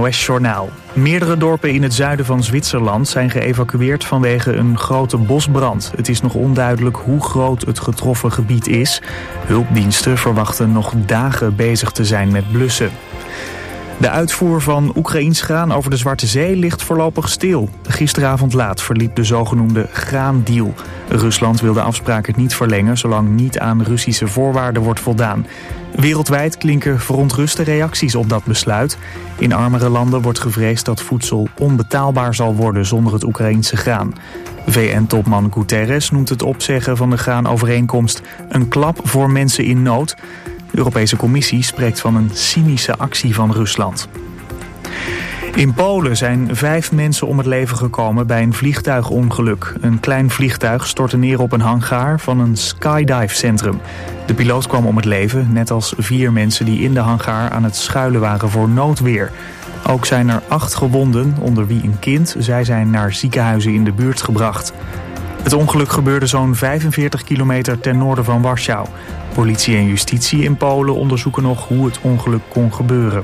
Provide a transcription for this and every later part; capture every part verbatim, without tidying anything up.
O S-journaal. Meerdere dorpen in het zuiden van Zwitserland zijn geëvacueerd vanwege een grote bosbrand. Het is nog onduidelijk hoe groot het getroffen gebied is. Hulpdiensten verwachten nog dagen bezig te zijn met blussen. De uitvoer van Oekraïns graan over de Zwarte Zee ligt voorlopig stil. Gisteravond laat verliep de zogenoemde graandeal. Rusland wil de afspraken niet verlengen zolang niet aan Russische voorwaarden wordt voldaan. Wereldwijd klinken verontruste reacties op dat besluit. In armere landen wordt gevreesd dat voedsel onbetaalbaar zal worden zonder het Oekraïense graan. V N-topman Guterres noemt het opzeggen van de graanovereenkomst een klap voor mensen in nood. De Europese Commissie spreekt van een cynische actie van Rusland. In Polen zijn vijf mensen om het leven gekomen bij een vliegtuigongeluk. Een klein vliegtuig stortte neer op een hangar van een skydive-centrum. De piloot kwam om het leven, net als vier mensen die in de hangar aan het schuilen waren voor noodweer. Ook zijn er acht gewonden, onder wie een kind. Zij zijn naar ziekenhuizen in de buurt gebracht. Het ongeluk gebeurde zo'n vijfenveertig kilometer ten noorden van Warschau. Politie en justitie in Polen onderzoeken nog hoe het ongeluk kon gebeuren.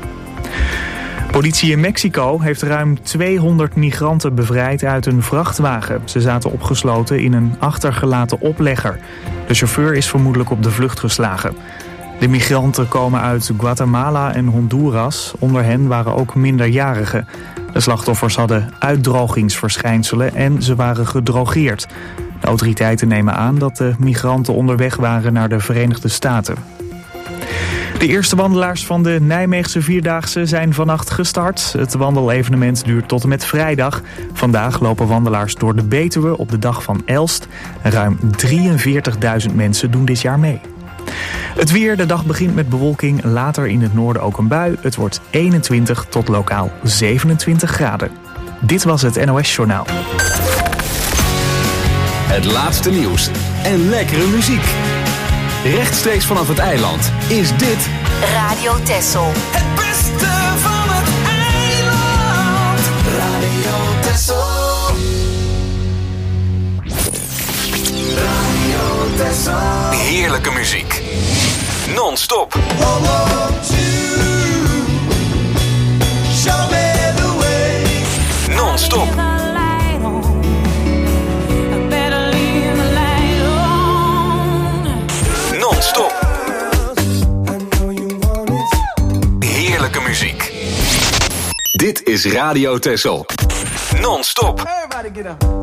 Politie in Mexico heeft ruim tweehonderd migranten bevrijd uit een vrachtwagen. Ze zaten opgesloten in een achtergelaten oplegger. De chauffeur is vermoedelijk op de vlucht geslagen. De migranten komen uit Guatemala en Honduras. Onder hen waren ook minderjarigen. De slachtoffers hadden uitdrogingsverschijnselen en ze waren gedrogeerd. De autoriteiten nemen aan dat de migranten onderweg waren naar de Verenigde Staten. De eerste wandelaars van de Nijmeegse Vierdaagse zijn vannacht gestart. Het wandelevenement duurt tot en met vrijdag. Vandaag lopen wandelaars door de Betuwe op de dag van Elst. Ruim drieënveertigduizend mensen doen dit jaar mee. Het weer, de dag begint met bewolking, later in het noorden ook een bui. Het wordt eenentwintig tot lokaal zevenentwintig graden. Dit was het N O S-journaal. Het laatste nieuws en lekkere muziek. Rechtstreeks vanaf het eiland is dit Radio Texel. Het beste van het eiland. Radio Texel. Radio Texel. heerlijke muziek. Non-stop. Non-stop. Non-stop. Heerlijke muziek. Dit is Radio Texel. Non-stop. Everybody get up.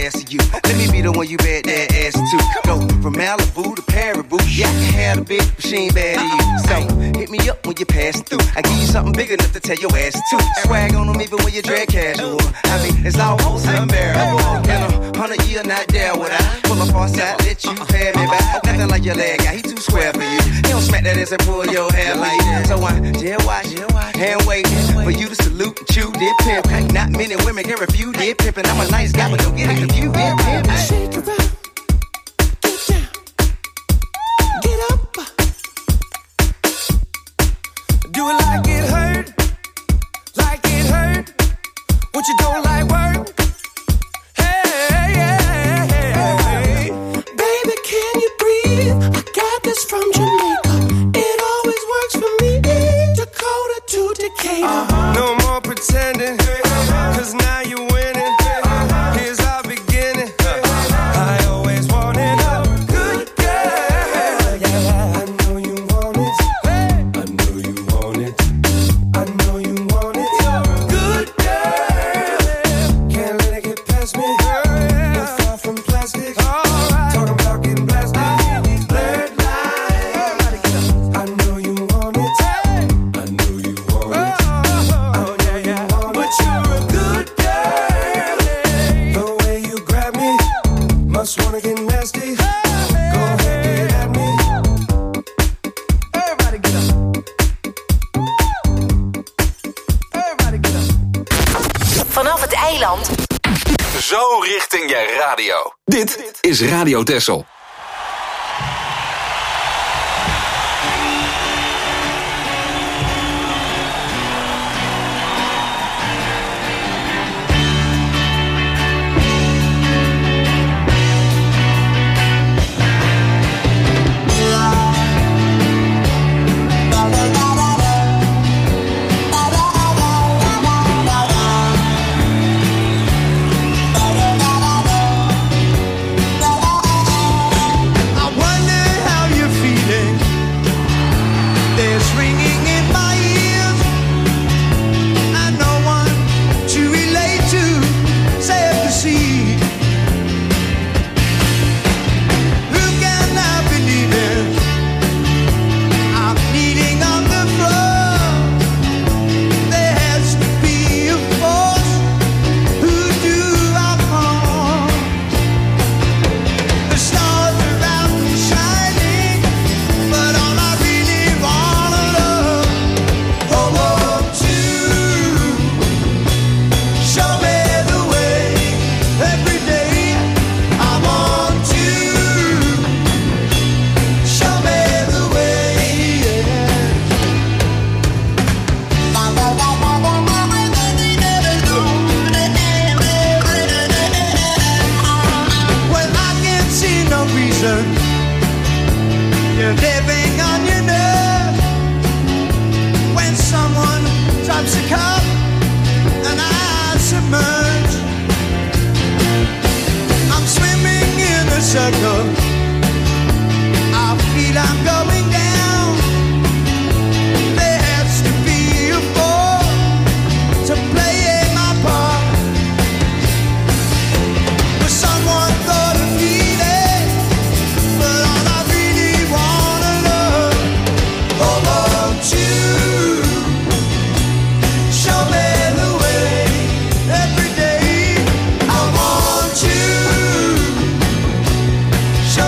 ass to you. Let me be the one you bet that ass to. Go from Malibu to Paribu. Yeah, I can have a big machine bad to you. So hit me up when you pass through. I give you something big enough to tell your ass to. Swag on them even when you drag casual. I mean, it's almost unbearable. In a hundred year, not there would I pull up on side, let you pay me back. Nothing like your leg guy, he too square for you. He don't smack that ass and pull your hair like that. So I jail watch, hand wait for you to salute and chew dip pimp. Not many women can refuse dip pimpin'. I'm a nice guy, but don't get it confused. Dip pimp. Shake it up, get down, get up. Do it like it hurt, like it hurt. What you don't like work? Hey, hey, hey, hey. Baby, can you breathe? I got this from Jamaica. It always works for me. Dakota to Decatur. Uh-huh. No more pretending, cause now you're winning. Here's our beginning. I always wanted a good girl. Yeah, I know you want it. I know you want it. I know you want it. Good girl. Can't let it get past me. We're far from plastic. Talking about getting blasted. Blurred lines. I know you want it. I know you want it. Oh, yeah, yeah. But you're a good girl. The way you grab me, must wanna get nasty. Go ahead, get at me. Everybody get up. Everybody get up. Vanaf het eiland. Zo richting je radio. Dit is Radio Texel. I wonder how you're feeling. There's ringing in my ears, and no one to relate to, save to see. Who can I believe in? I'm kneeling on the floor. There has to be a force who do I call. The stars are out and shining, but all I really wanna love, hold on to. Show me the way every day. I want to. Show me the way. When I can't see no reason, you're living on your nerve. When someone drops a cup and I submerge, I'm swimming in a circle. I feel I'm going down. There has to be a force to play my part. But someone thought of feeling, but all I really wanna love, hold on to. Show me the way every day. I want you. Show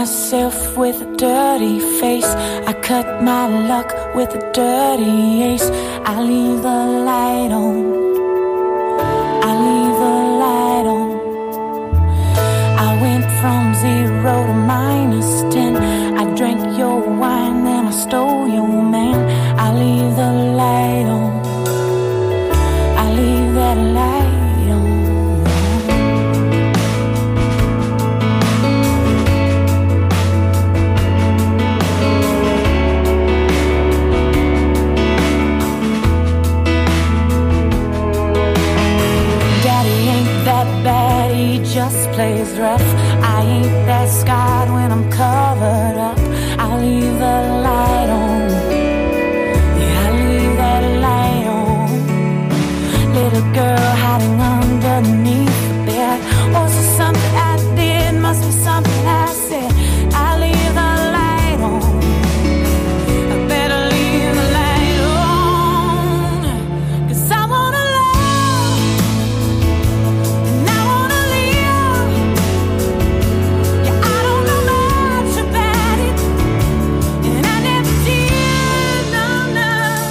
myself with a dirty face. I cut my luck with a dirty ace. I leave the light on. I leave the light on. I went from zero to minus ten. I drank your wine, then I stole your man. I leave the light on. I leave that light on. Just plays rough. I ain't that scarred when I'm covered up. I leave the light on. Yeah, I leave that light on. Little girl hiding underneath the bed. Was it something I did? Must be something I said. I leave the light on. I better leave the light on. 'Cause I wanna love and I wanna live. Yeah, I don't know much about it, and I never did, no, no.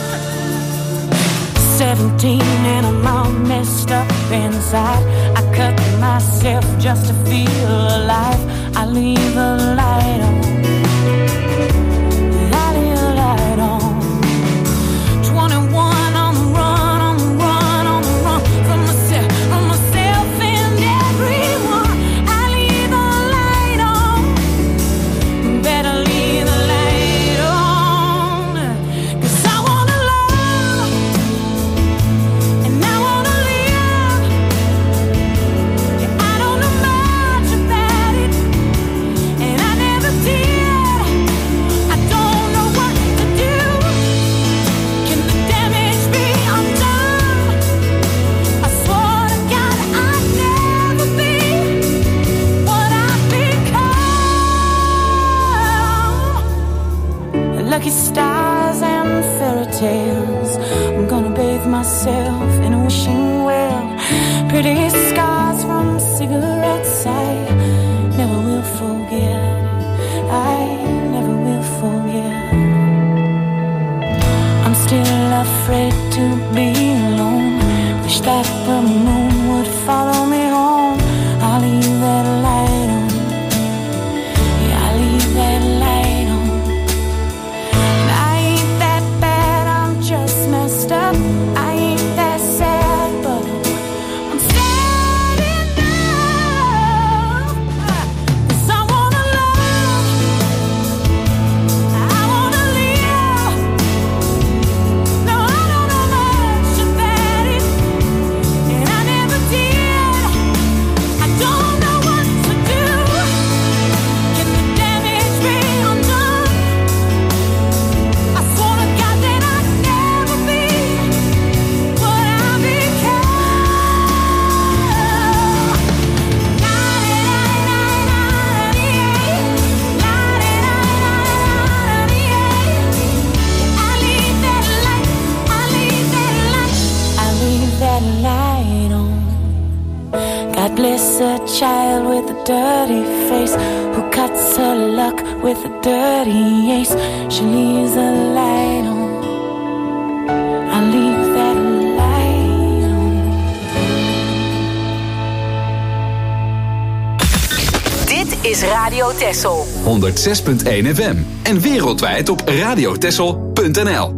Seventeen and I'm all messed up inside. I cut myself just to feel alive. I leave the light on. I leave the light on. Twenty-one on the run, on the run, on the run from myself, from myself and everyone. I leave the light on. Better leave the light on. 'Cause I wanna love and I wanna live. Yeah, I don't know much about it, and I never did. I don't know what to do. Can the damage be undone? I swore to God I'd never be what I've become. Lucky stars and fairy tales. I'm gonna bathe myself in a wishing well. Pretty scars from cigarettes I never will forget. I never will forget. I'm still afraid to be alone. Wish that the moon would follow me home. I'll leave that light on. Yeah, I'll leave that light on. And I ain't that bad, I'm just messed up. I ain't that sad, but I'm sad enough. 'Cause I wanna love, I wanna live. No, I don't know much about it, and I never did. I don't know what to do. Can the damage be undone? I swore to God that I'd never be what I I leave that light on. God bless a child with a dirty face who cuts her luck with a dirty ace. She leaves the light on. I leave that light on. Dit is Radio Texel. honderdzes punt één F M en wereldwijd op radiotexel punt n l.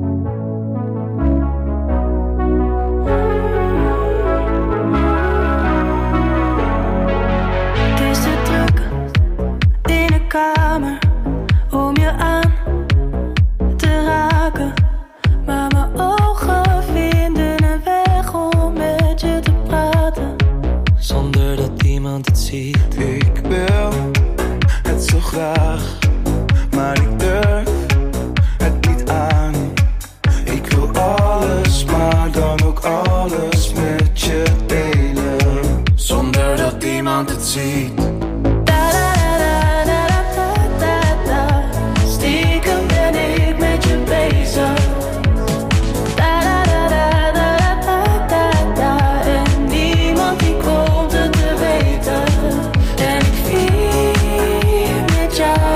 Het is te druk in de kamer om je aan te raken, maar mijn ogen vinden een weg om met je te praten, zonder dat iemand het ziet. Ik wil het zo graag, maar ik durf het niet aan. Ik wil alles, maar dan ook alles met je delen, zonder dat iemand het ziet. Stiekem ben ik met je bezig. En niemand die komt het te weten. En ik vier met jou.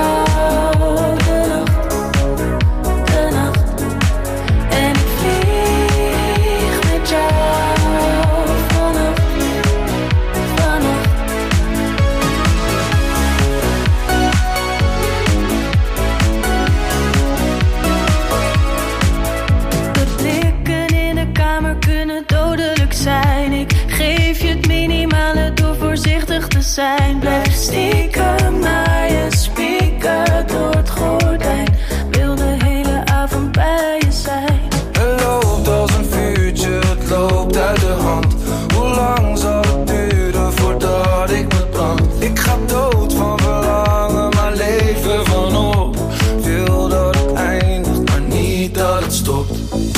te zijn. Blijf stiekem naar je speaker door het gordijn. Wil de hele avond bij je zijn. Het loopt als een vuurtje, het loopt uit de hand. Hoe lang zal het duren voordat ik me brand? Ik ga dood van verlangen, maar leven van op. Wil dat het eindigt, maar niet dat het stopt.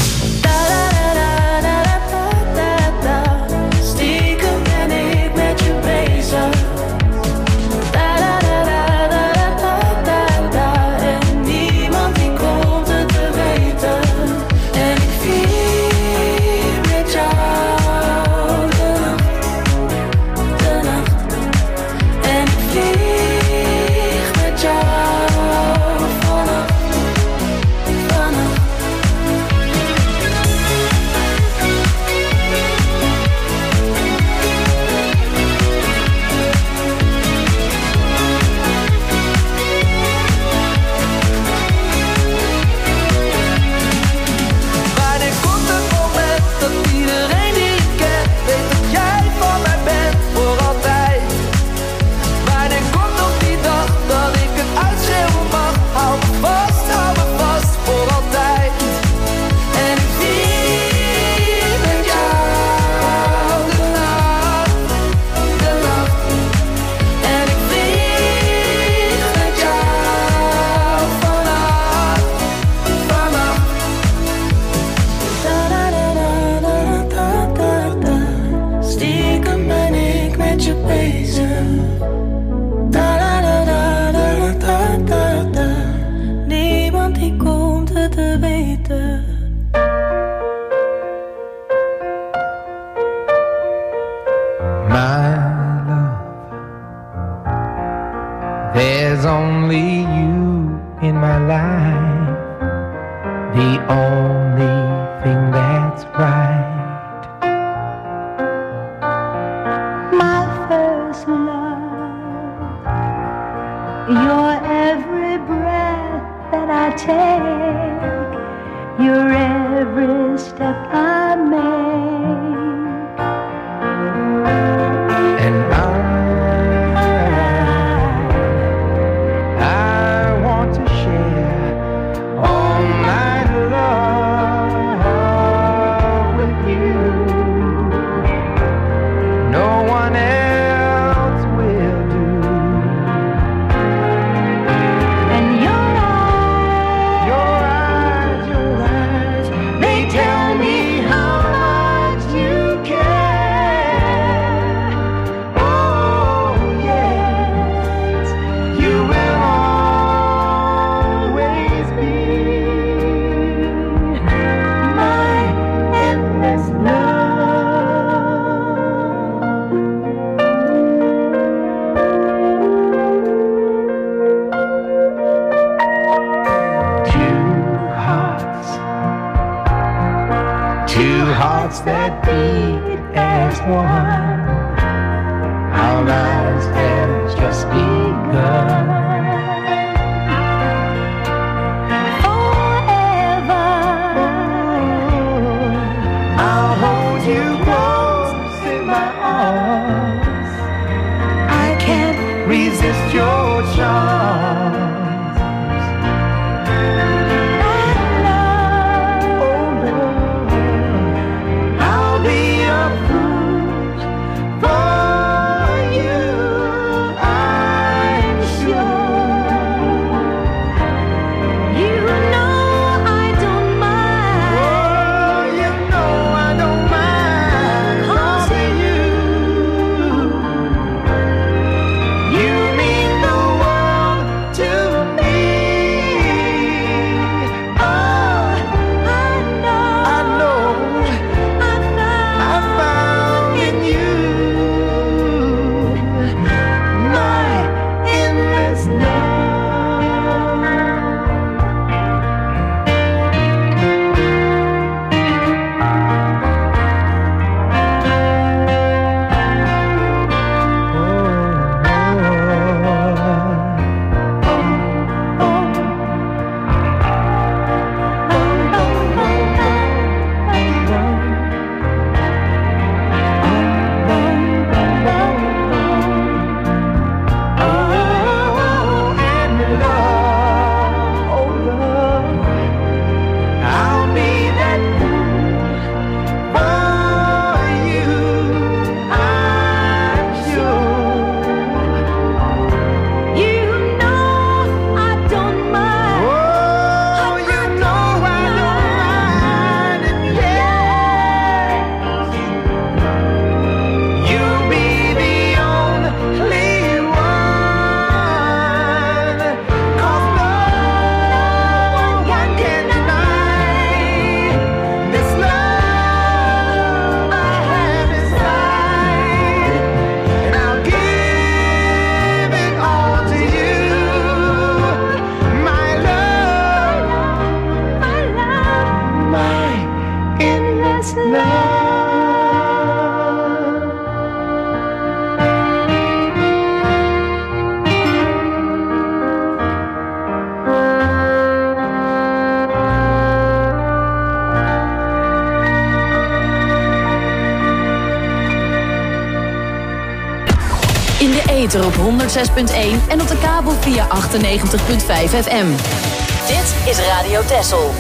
Stiekem ben ik met je bezig. En niemand die komt het te weten. En ik vier met jou de nacht, de nacht. En ik vlieg met jou vannacht, vannacht. Wanneer komt het moment dat iedereen die ik ken weet dat jij van mij bent voor altijd? Wanneer komt nog die dag dat ik het uitschreeuwen mag? Hou me vast, hou me vast voor altijd. En ik vier met jou de nacht, de nacht. En ik vlieg met jou vannacht, vannacht. Stiekem ben ik met je bezig. Niemand die komt het te weten. My love, there's only you in my life, the only thing that's right. My first love, your every breath that I take, your every step I make. And I, I want to share all my love with you. No one else will do. And your eyes, Your eyes, your eyes, they tell me how much you care. oh yes, you will always be My endless love. two hearts, two hearts that beat as one. Our lives have just begun. Forever, I'll hold you close in my arms. I can't resist your charms. Oh Lord, I'll be a fool for you, I'm sure. you know I don't mind. Oh, you know I don't mind causing you. You mean the In de ether op honderd zes punt één en op de kabel via achtennegentig punt vijf F M. Dit is Radio Texel.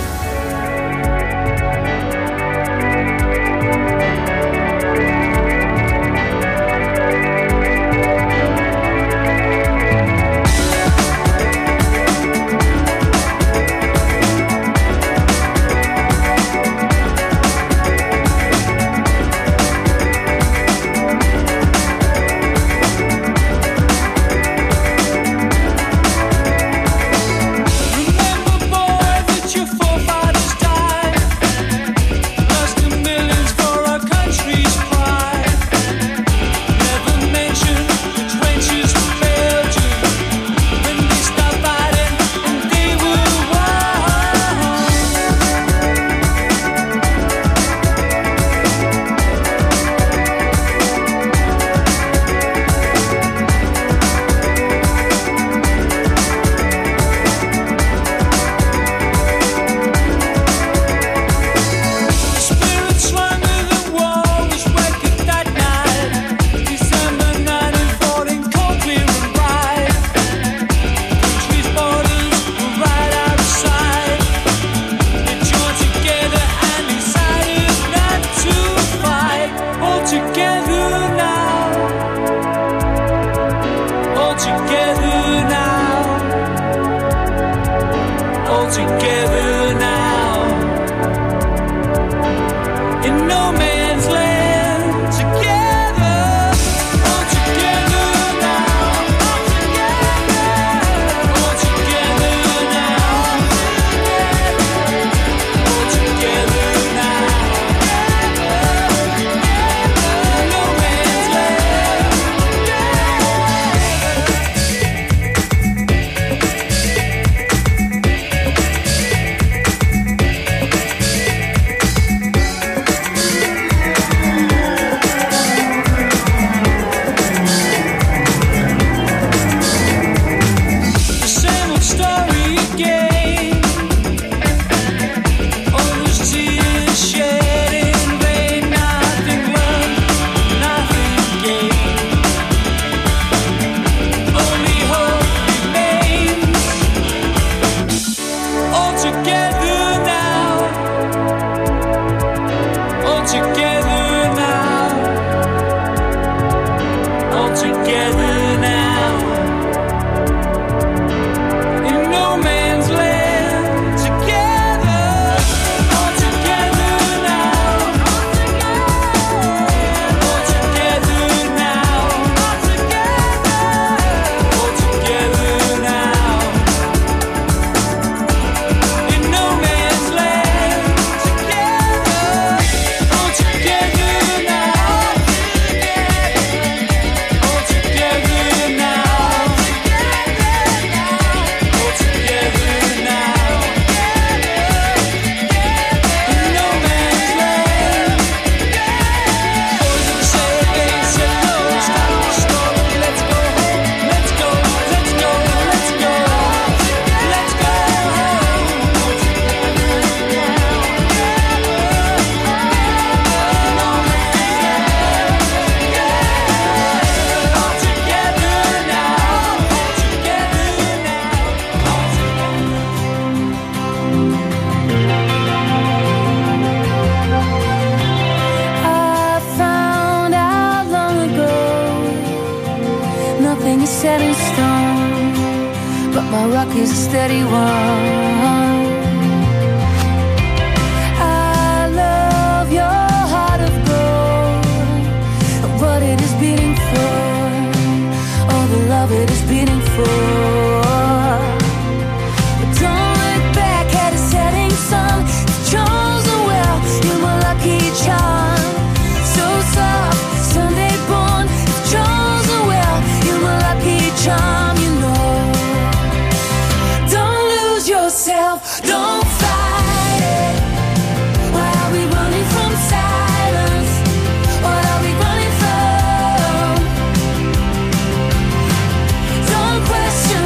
Question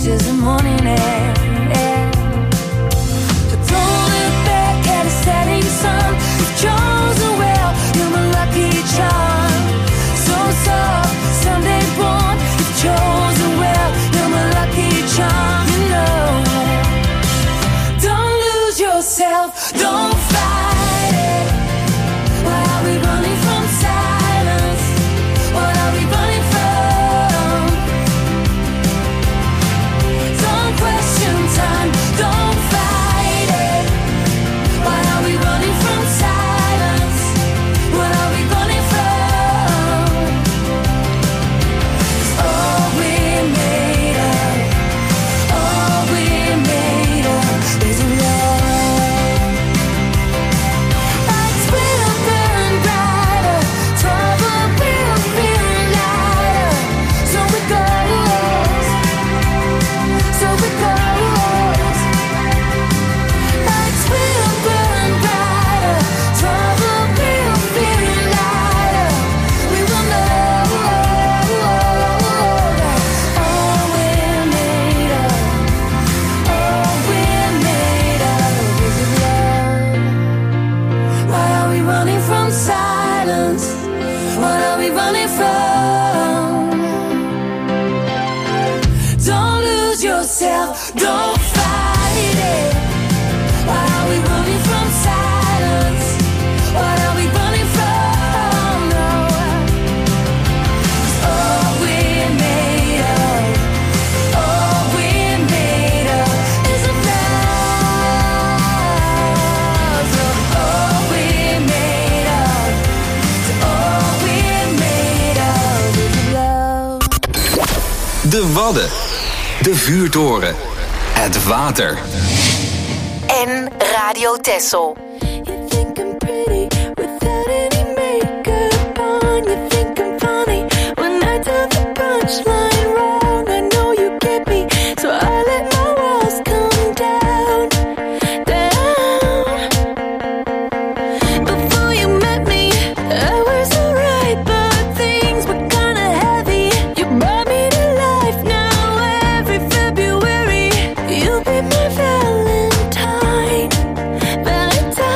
is the morning air. So don't look back at a setting sun. You've chosen well, you're my lucky charm. So soft, someday born. You've chosen well, you're my lucky charm. You know, don't lose yourself, don't fight it. Why are we running from silence? What are we running from? Don't question time, don't fight it. Why are we running from silence? What are we running from? 'Cause all we're made of, all we're made of is love. Lights will burn brighter, trouble will feel lighter. So it goes, so it goes. Lights will burn brighter, trouble will feel lighter. We will know all we're made of, all we're made of is love. Why are we running from silence? What are we running from? Don't lose yourself, don't fight it. Why are we running from silence? What are we running from? No. 'Cause all we're made of, all we're made of is love. So all we're made of, so all we're made of is love. De Wadden. De vuurtoren. Het water. En Radio Texel. You think I'm pretty without any makeup on. You think I'm funny when I tell the punchline wrong. I know you get me, so I let my walls come down, down. Before you met me, I was alright, but things were kinda heavy. You brought me to life now every February. You'll be my Valentine, Valentine.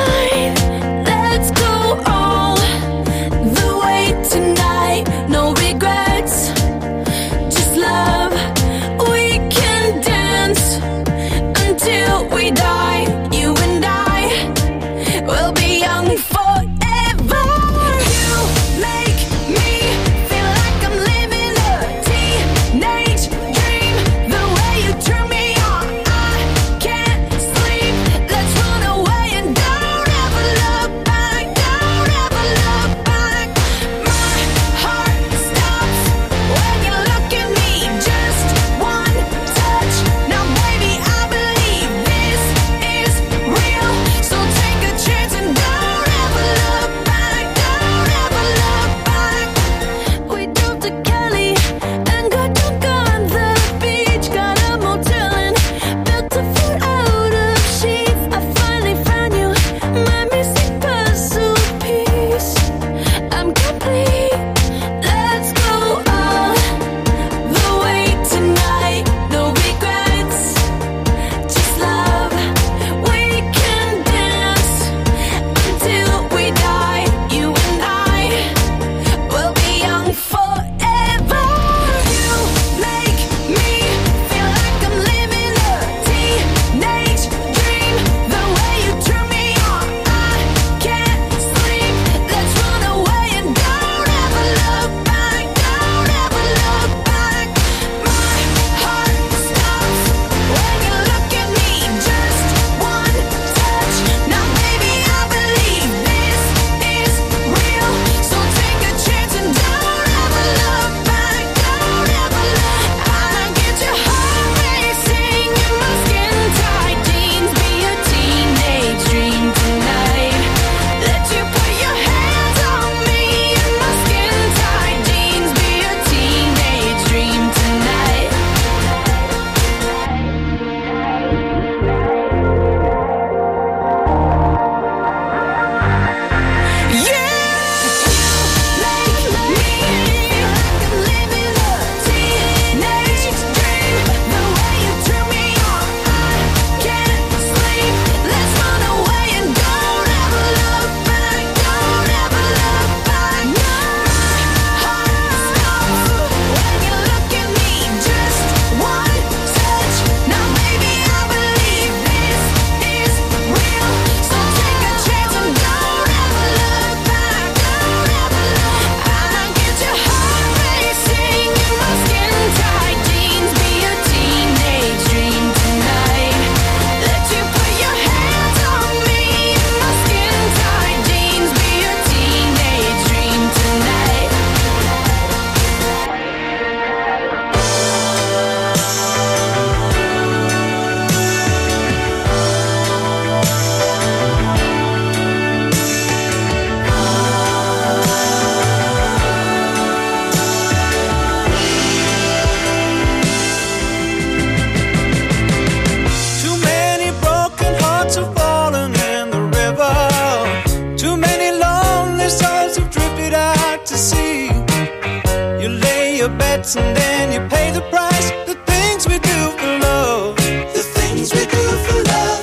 hearts and then you pay the price. The things we do for love, the things we do for love.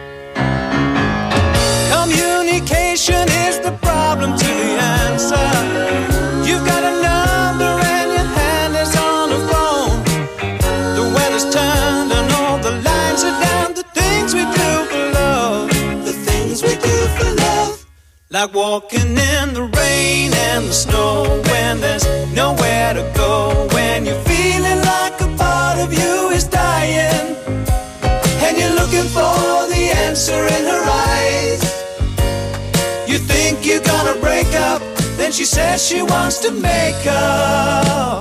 Communication is the problem to the answer. You've got a number and your hand is on the phone. The weather's turned and all the lines are down. The things we do for love, the things we do for love. Like walking in the rain and the snow when there's nowhere to go. When you're feeling like a part of you is dying and you're looking for the answer in her eyes. You think you're gonna break up, then she says she wants to make up.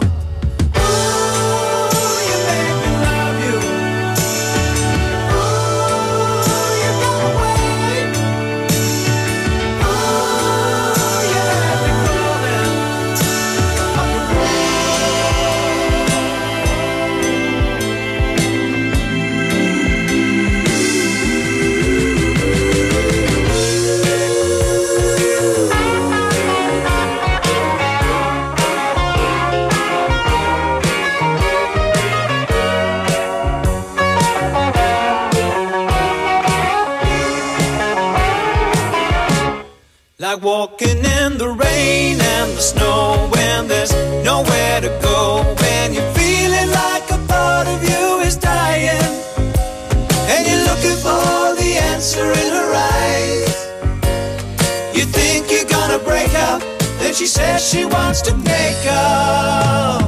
Like walking in the rain and the snow when there's nowhere to go. When you're feeling like a part of you is dying and you're looking for the answer in her eyes. You think you're gonna break up, then she says she wants to make up.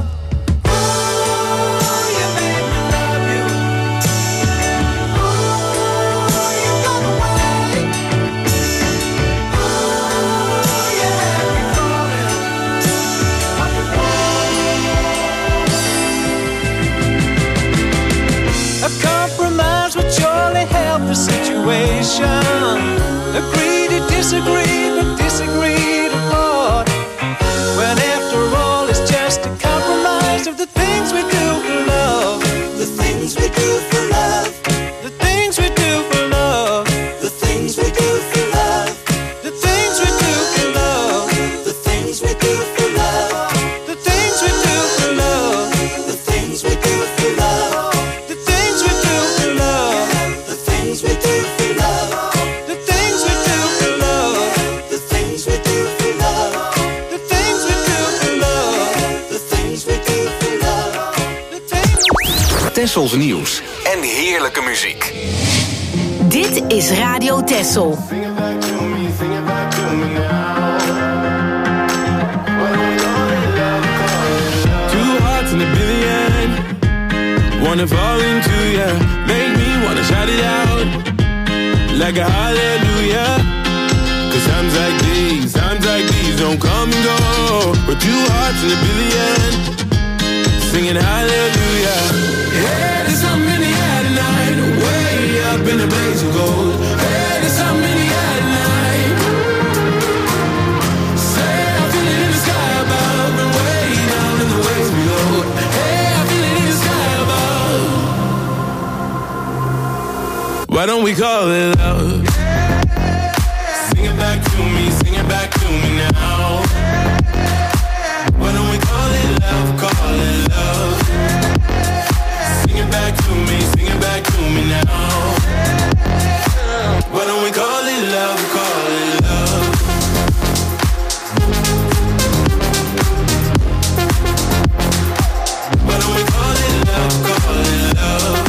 The situation. Agree to disagree, but disagree to what? When after all it's just a compromise of the things we do for love. The things we do for love. The things we do for love. The things we do for love. The things we do for love. The things we do for love. The things we do for love. The things we do for love. The things we do for love. The things we do for love. The things we do for love. The things we do for love. The things we do for love. The things we do for love. The things. Tessels nieuws en heerlijke muziek. Dit is Radio Tessel. Two hearts in a billion. Wanna fall into ya. Make me wanna shout it out like a hallelujah. Cause times like these, times like these don't come and go. But two hearts in a billion singing hallelujah. Hey, there's something in the air tonight, way up in the blaze of gold. Hey, there's something in the air tonight. Say I feel it in the sky above and way down in the waves below. Hey, I feel it in the sky above. Why don't we call it love? Sing it back to me, sing it back to me now. Why don't we call it love, call it love? Sing it back to me, sing it back to me now. Why don't we call it love, call it love? Why don't we call it love, call it love?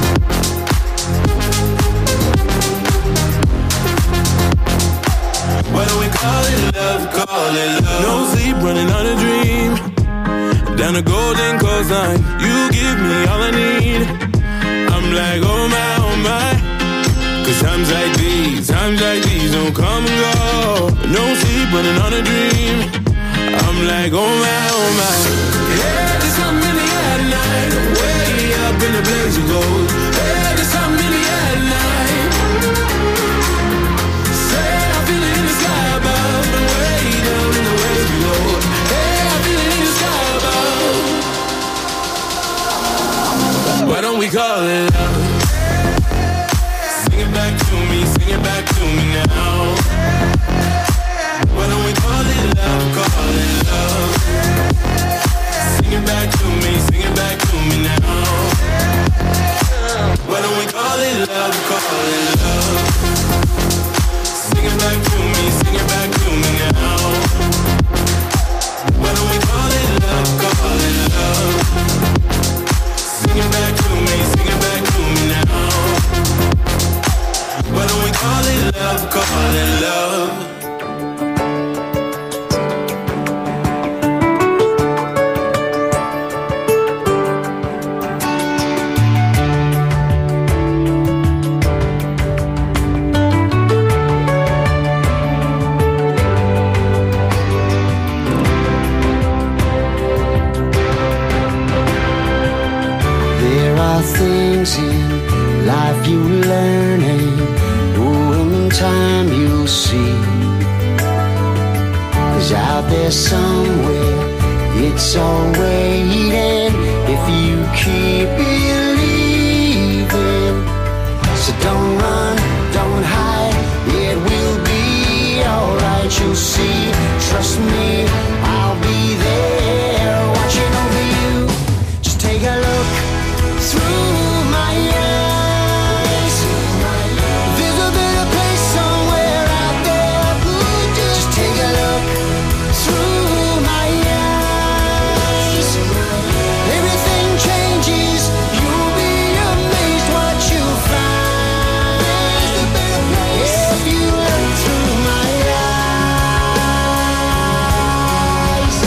Why don't we call it love, call it love? No sleep, running on a dream. Down the golden coastline, you give me all I need. I'm like, oh my, oh my. Cause times like these, times like these don't come and go. No sleep, running on a dream. I'm like, oh my, oh my. Yeah, there's something in the air tonight, way up in the blaze of gold. Yeah, there's something in the air tonight. Say I feel it in the sky above and way down in the waves below. Hey, I feel it in the sky above. Why don't we call it love? Sing it back to me, sing it back to me now. Why don't we call it love, call it love? Sing it back to me, sing it back to me now. Why don't we call it love, call it love. Sing it back to me, sing it back to me now. Why don't we call it love, call it love. Sing it back to me, sing it back to me now. Why don't we call it love, call it love. Things in life you learn, and oh, in time you'll see. 'Cause out there somewhere it's all waiting if you keep believing. So don't run, don't hide, it will be alright. You'll see, trust me, I'll be there watching over you. Just take a look through my eyes. There's a better place somewhere out there. Just take a look through my eyes. Everything changes, you'll be amazed what you'll find. There's a better place if you look through my eyes.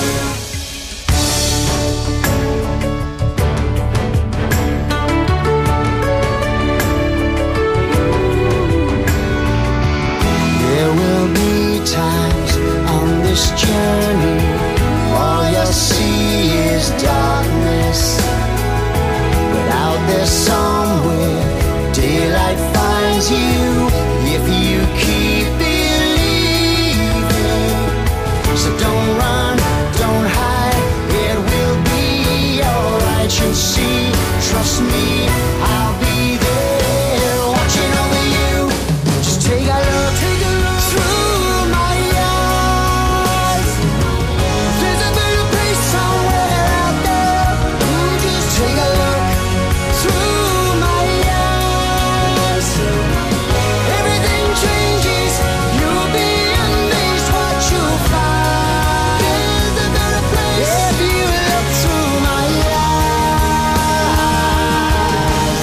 There will be times on this journey all you'll see is darkness. But out there somewhere daylight finds you if you keep believing. So don't run, don't hide, it will be alright. You'll see, trust me, I'll be there watching over you. Just take a look, take a look through my eyes. There's a better place somewhere out there. Just take a look through my eyes. Everything changes, you'll be amazed what you'll find. There's a better place if you look through my eyes.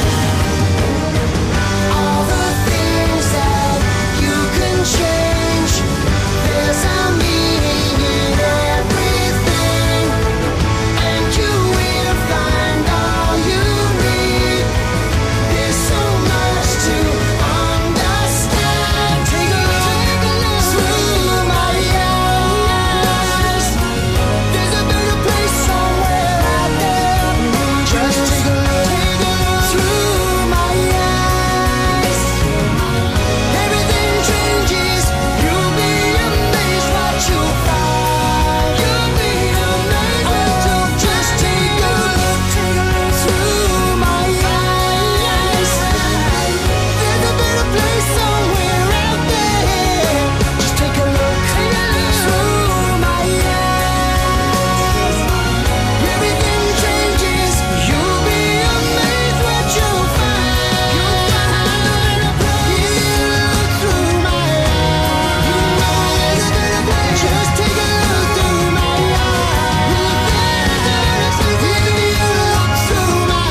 All the things that you can change, there's a meaning in everything, and you will find all you need. There's so much to understand. Take a look through my eyes. There's a better place somewhere out there. Just take a look through my eyes. Everything changes, you'll be amazed what you'll find. You'll be amazed what you'll just take a look, take a look through my eyes. There's a better place somewhere out there. Just take a look, take a look through my eyes. Everything changes, you'll be amazed what you'll find. You'll find a better place. You look through my eyes. You know there's a better place. Just take a look through my eyes. There's a better place if you look through my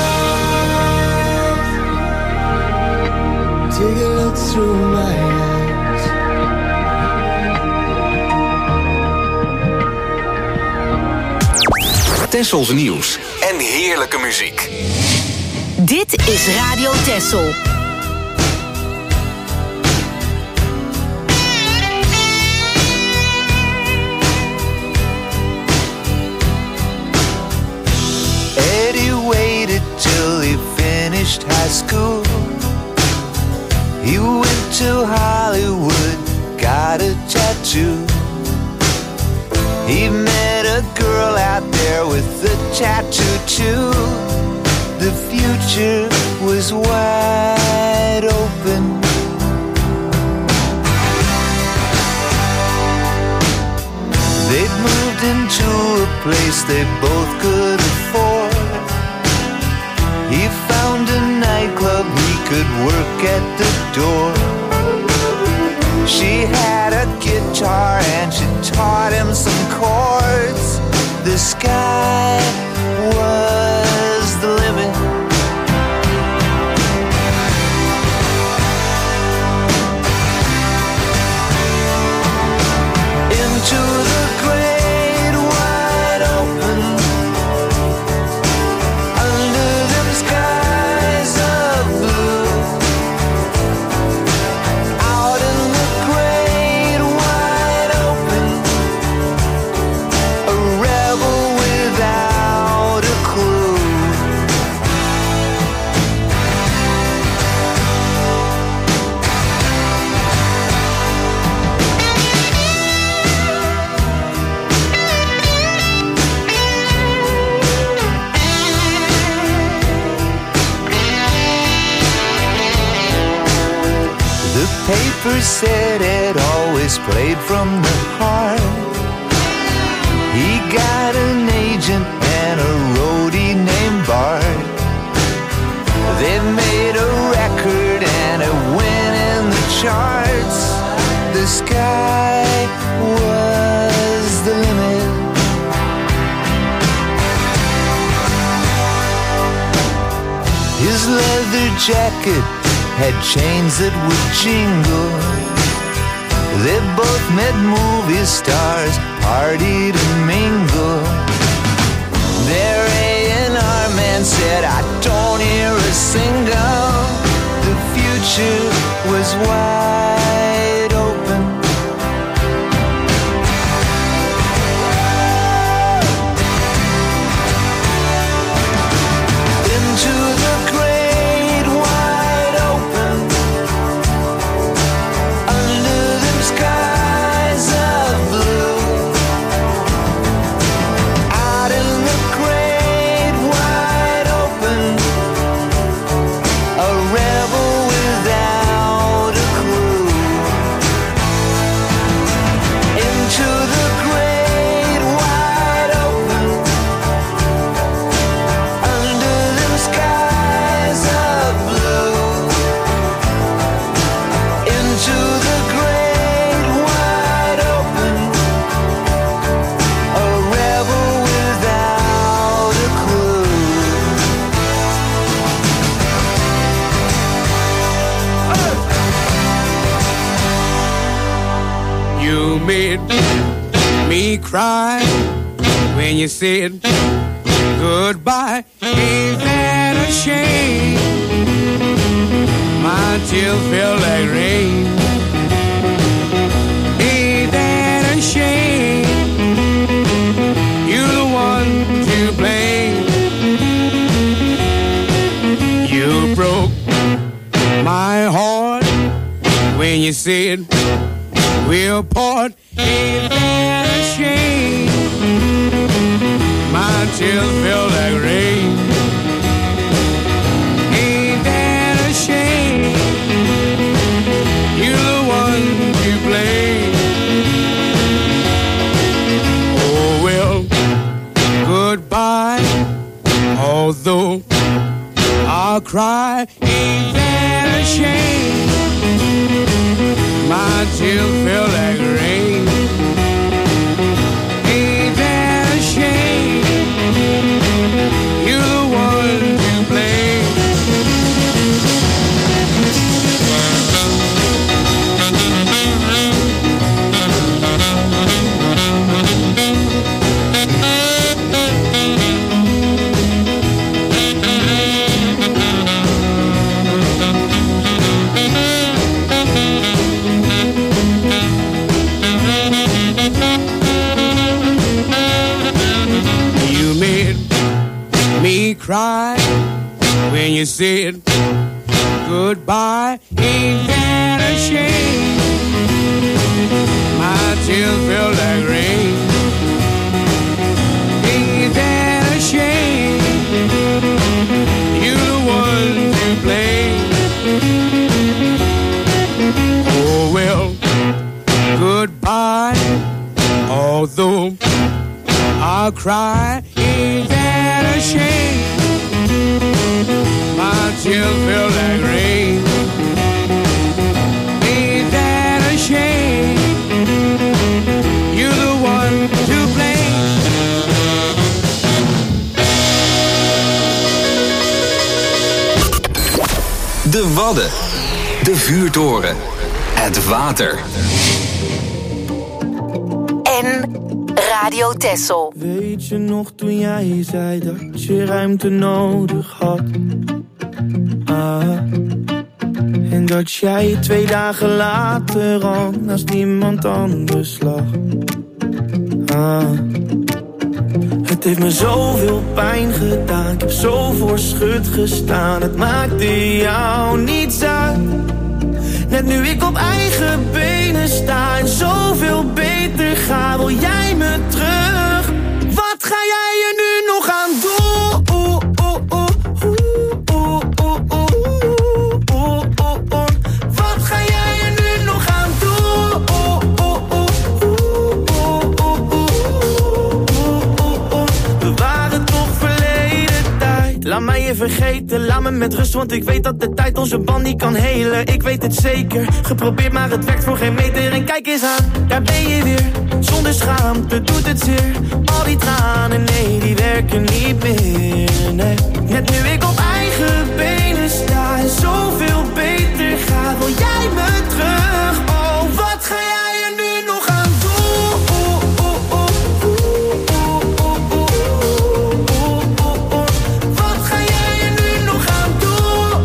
eyes. Take a look through my eyes. Tessels nieuws en heerlijke muziek. Dit is Radio Tessel. Eddie waited till he finished high school. He went to Hollywood, got a tattoo. He met a girl out there with a tattoo too. The future was wide open. They'd moved into a place they both could afford. He found a nightclub he could work at the door. She had a guitar and she taught him some chords. The sky was the limit. Into the great wide open, under them skies of blue, out in the great wide open, a rebel without a clue. The paper said it always played from the heart. He got an agent and a roadie named Bart. They made a record and it went in the charts. The sky was the limit. His leather jacket had chains that would jingle. They both met movie stars, partied and mingled. Their A and R man said, I don't hear a single. The future was wide open. Into the great wide open, under them skies of blue, out in the great wide open, a rebel without a clue. Into the great wide open, under them skies of blue, into the great wide open, a rebel without a clue. You made me cry when you said goodbye. Ain't that a shame? My tears feel like rain. Ain't that a shame? You're the one to blame. You broke my heart when you said we'll part. Ain't that a shame? My tears feel like rain. Ain't that a shame? You're the one to blame. Oh well, goodbye. Although I'll cry, ain't that a shame? My tears feel like rain. Ain't that a shame? You're the one to blame. Cry when you said goodbye. Ain't that a shame? My tears feel like rain. Ain't that a shame? You're the one to blame. Oh well, goodbye. Although I a cry. Ain't that a shame? My tears feel like rain. Ain't that a shame? You're the one to blame. De Wadden. De vuurtoren. Het water. En Radio Texel. Weet je nog toen jij zei dat je ruimte nodig had? Ah. En dat jij twee dagen later al naast iemand anders lag. Ah. Het heeft me zoveel pijn gedaan, ik heb zo voor schut gestaan. Het maakte jou niets uit. Net nu ik op eigen benen sta en zoveel beter ga, wil jij me terug? Wat ga jij er nu nog aan doen? Wat ga jij er nu nog aan doen? We waren toch verleden tijd. Laat mij je vergeten, laat me met rust, want ik weet dat de tijd onze band niet kan helen. Ik weet het zeker, geprobeerd maar het werkt voor geen meter. En kijk eens aan, daar ben je weer, zonder schaamte doet het zeer. Al die tranen, nee, die werken niet meer, nee. Net nu ik op eigen benen sta en zoveel beter ga, wil jij me terug? Oh, wat ga jij er nu nog aan doen? Wat ga jij er nu nog aan doen?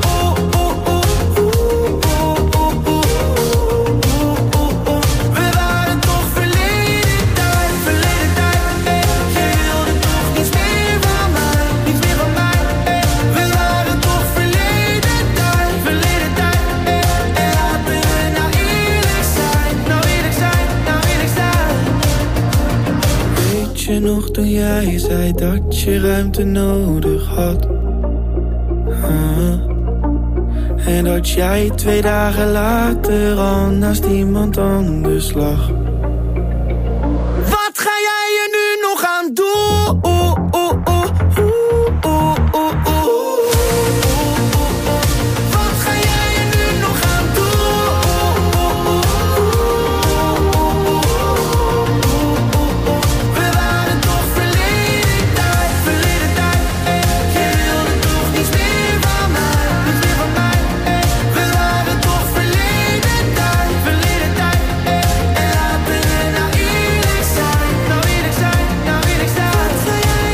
We waren toch verleden tijd, verleden tijd, eh. Je wilde toch niets meer van mij, niets meer van mij, eh. We waren toch verleden tijd, verleden tijd, eh. En laten we nou eerlijk zijn, nou eerlijk zijn, nou eerlijk zijn. Weet je nog toen jij zei dat je ruimte nodig had? Ah. En dat jij twee dagen later al naast iemand anders lag. Wat ga jij er nu nog aan doen? Wat ga jij er nu nog aan doen? We waren toch verleden tijd, verleden tijd, eh. Je wilde toch niets meer van mij, niets meer van mij, eh. We waren toch verleden tijd, verleden tijd, eh. En laten we nou eerlijk zijn, nou eerlijk zijn, nou eerlijk zijn. Wat ga jij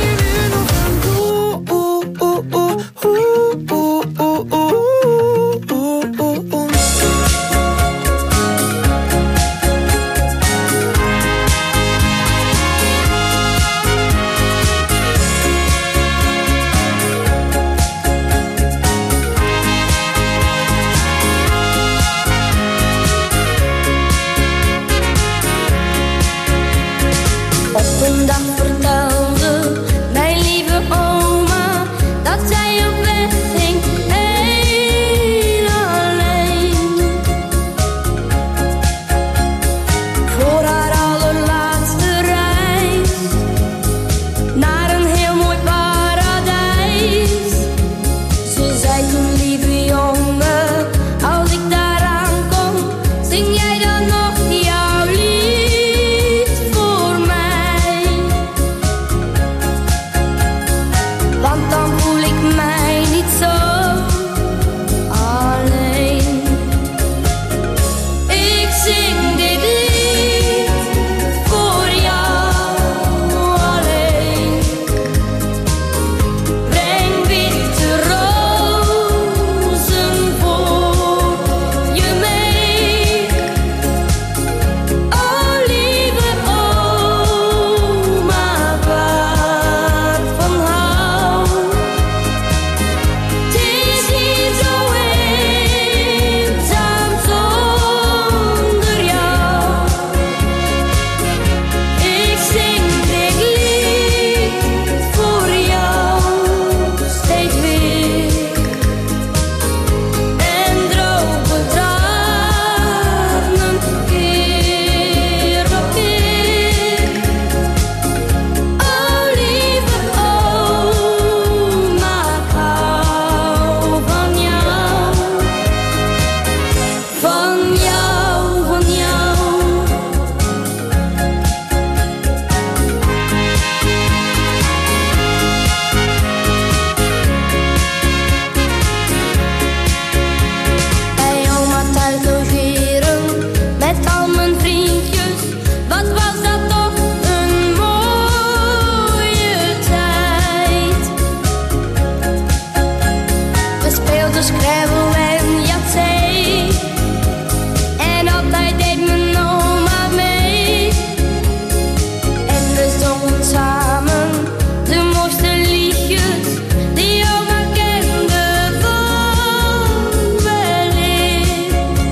te schrijven en ja, zei. En altijd deed mijn oma mee. En we zongen samen de mooiste liedjes die oma kende van weleer.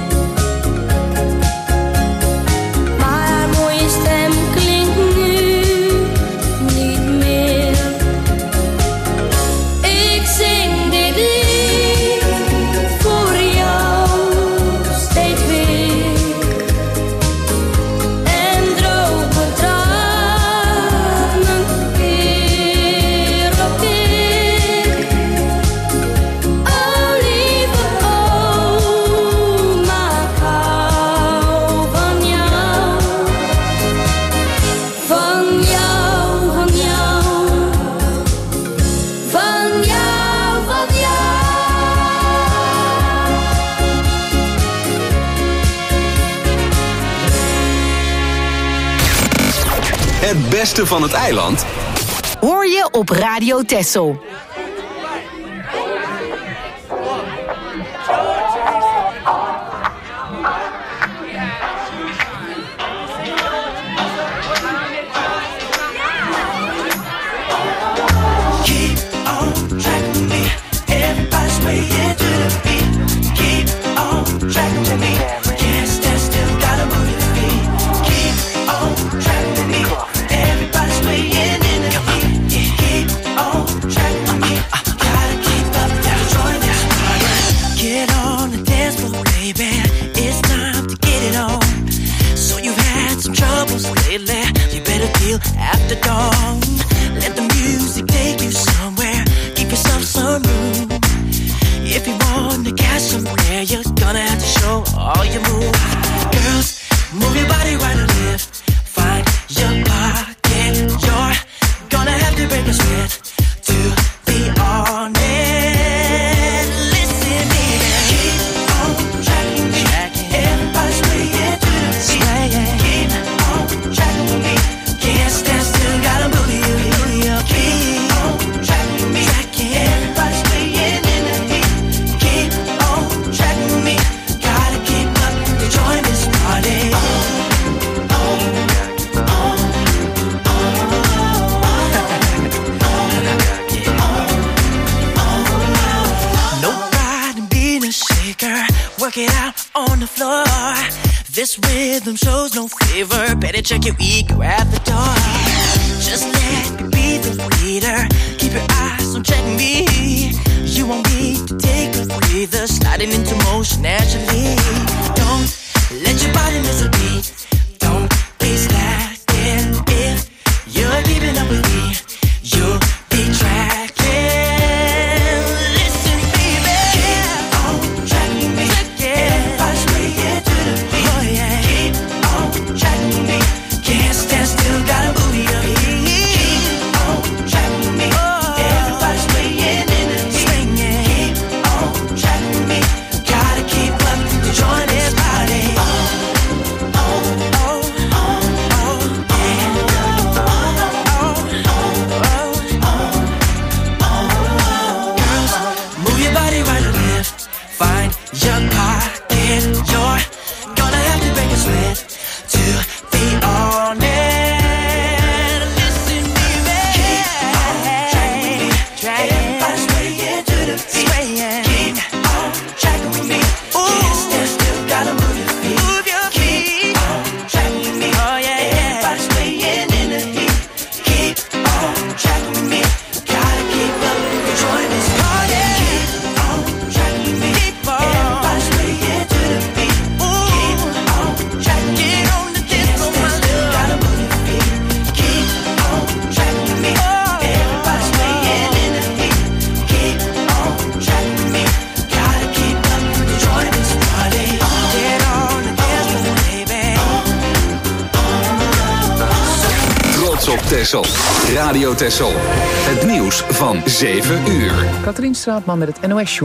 Maar haar mooie stem klinkt nu niet meer. Ik zing dit lied voor jou steeds weer. En droog mijn tranen keer op keer. O lieve oma, ik hou van jou. Van jou, van jou. Van jou, van jou. Het beste van het eiland Hoor je op Radio Texel. Keep on track with me. Everybody's swaying to the beat. Keep on track with me. Can't stand still, gotta move your feet. Keep on track with me. Everybody's swaying in the beat. Keep on track with me. Gotta keep up, gotta join this party. Get on the dance floor, baby. It's time to get it on. So you've had some troubles lately. You better deal after dawn. Let the music take you somewhere. Give yourself some room. If you want to catch somewhere, you're gonna have to show all your moves. Girls, move your body right and left. Find your pocket. You're gonna have to break a sweat to be on it. Listen, baby. Keep on tracking me. Everybody's swaying to the beat. Keep on tracking with me. Can't stand still, gotta move you. Keep on tracking me. Everybody's swaying in the heat. Keep on tracking with me. Gotta keep up to join this party. No pride in being a shaker. Work it out on the floor. This rhythm shows no favor. Better check your ego at the door. Just let me be the leader. Keep your eyes on checking me. You won't need to take a breather. Sliding into motion naturally. Don't let your body miss a beat. Don't be slacking. If you're keeping up with me, you'll be tracking. Listen, baby. Keep on tracking me. Everybody's swaying to the beat. Oh, yeah. Keep on tracking me. Can't stand still, gotta move your feet. Keep on tracking me. Everybody's swaying in the heat. Keep on tracking me. Gotta keep up to join this party. Oh, oh, oh, oh, oh, yeah. Oh, oh, oh, oh, girls, move your body right or left. Find your pocket. You're gonna have to break a sweat to be on it. Listen, baby. Keep on tracking with me. Everybody's swaying to the beat. Keep on tracking with me. Can't stand still, gotta move your feet. Keep on tracking with me. Everybody's swaying in the heat. Keep on tracking with me. Gotta keep up and join this party. Keep on tracking with me. Everybody's swaying to the beat. Keep on tracking with me. Get on the dance floor, my love. Gotta move your feet. Keep on tracking with me. Everybody's swaying in the heat. Keep on tracking with me. Gotta keep up and join this party. Get on the dance floor, baby. trots op Texel. Radio Texel. Het nieuws van zeven uur. Katrien Straatman met het N O S-journaal.